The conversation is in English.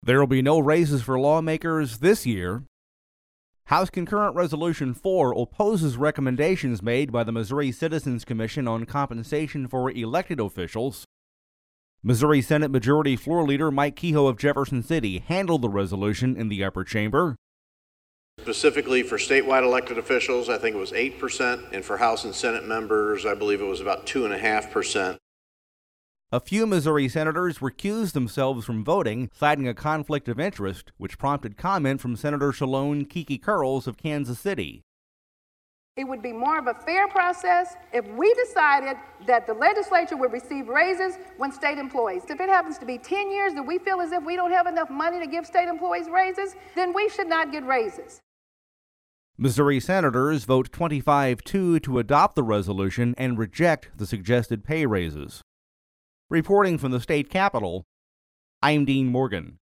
There will be no raises for lawmakers this year. House Concurrent Resolution 4 opposes recommendations made by the Missouri Citizens Commission on compensation for elected officials. Missouri Senate Majority Floor Leader Mike Kehoe of Jefferson City handled the resolution in the upper chamber. Specifically for statewide elected officials, I think it was 8%, and for House and Senate members, I believe it was about 2.5%. A few Missouri senators recused themselves from voting, citing a conflict of interest, which prompted comment from Senator Shalone Kiki Curls of Kansas City. It would be more of a fair process if we decided that the legislature would receive raises when state employees. If it happens to be 10 years that we feel as if we don't have enough money to give state employees raises, then we should not get raises. Missouri senators vote 25-2 to adopt the resolution and reject the suggested pay raises. Reporting from the state capitol, I'm Dean Morgan.